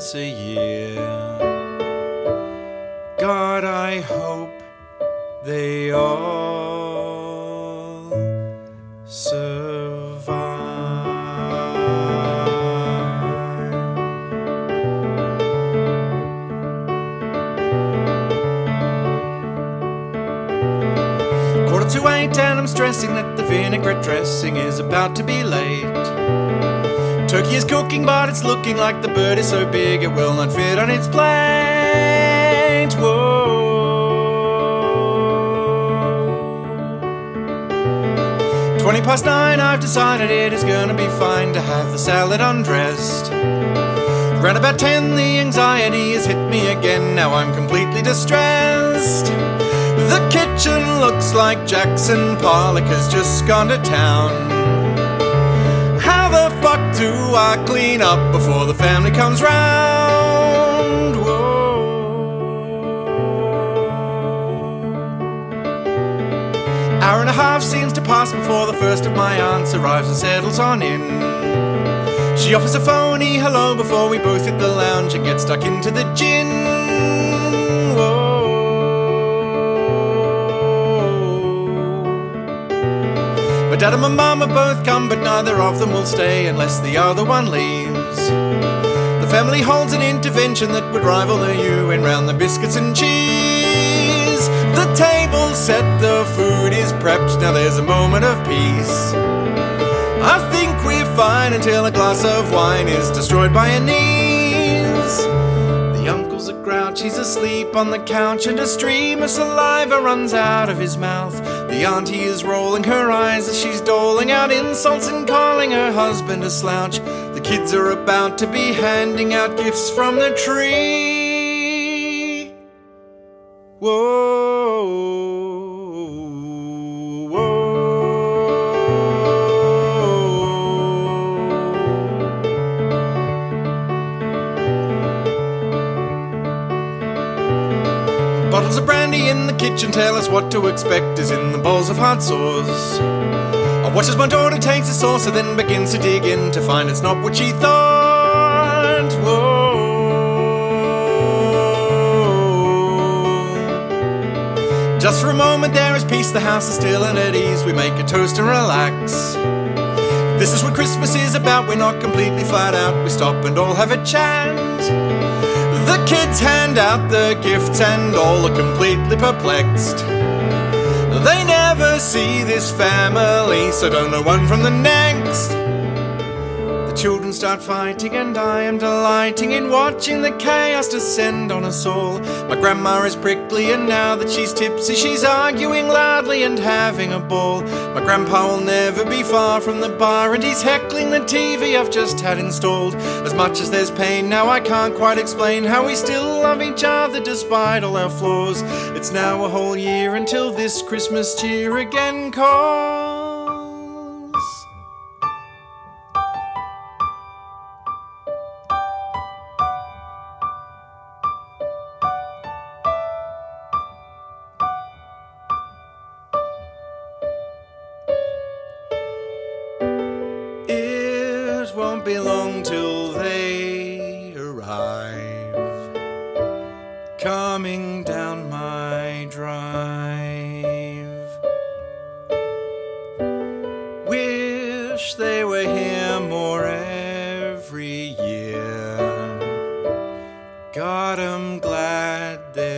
once a year. God, I hope they all survive. Quarter to 8 and I'm stressing that the vinaigrette dressing is about to be late. Turkey is cooking but it's looking like the bird is so big it will not fit on its plate. Whoa. 9:20, I've decided it is gonna be fine to have the salad undressed. Round about 10 the anxiety has hit me again, now I'm completely distressed. The kitchen looks like Jackson Pollock has just gone to town. How the fuck do I clean up before the family comes round? Hour and a half seems to pass before the first of my aunts arrives and settles on in. She offers a phony hello before we both hit the lounge and get stuck into the gin. Whoa. My dad and my mum have both come, but neither of them will stay unless the other one leaves. The family holds an intervention that would rival the UN round the biscuits and cheese. The table's set, the food is prepped, now there's a moment of peace. I think we're fine until a glass of wine is destroyed by a knees. The uncle's a grouch, he's asleep on the couch, and a stream of saliva runs out of his mouth. The auntie is rolling her eyes as she's doling out insults and calling her husband a slouch. The kids are about to be handing out gifts from the tree. Whoa, whoa. Bottles of brandy in the kitchen tell us what to expect is in the bowls of hot sauce. I watch as my daughter takes a saucer, then begins to dig in to find it's not what she thought. Whoa. Just for a moment there is peace, the house is still and at ease. We make a toast and relax. This is what Christmas is about, we're not completely flat out. We stop and all have a chat. The kids hand out the gifts and all are completely perplexed. They never see this family, so don't know one from the next. The children start fighting and I am delighting in watching the chaos descend on us all. My grandma is prickly and now that she's tipsy she's arguing loudly and having a ball. My grandpa will never be far from the bar and he's heckling the TV I've just had installed. As much as there's pain now I can't quite explain how we still love each other despite all our flaws. It's now a whole year until this Christmas cheer again calls. It won't be long till they arrive, coming down my drive. Wish they were here more every year. God, I'm glad they're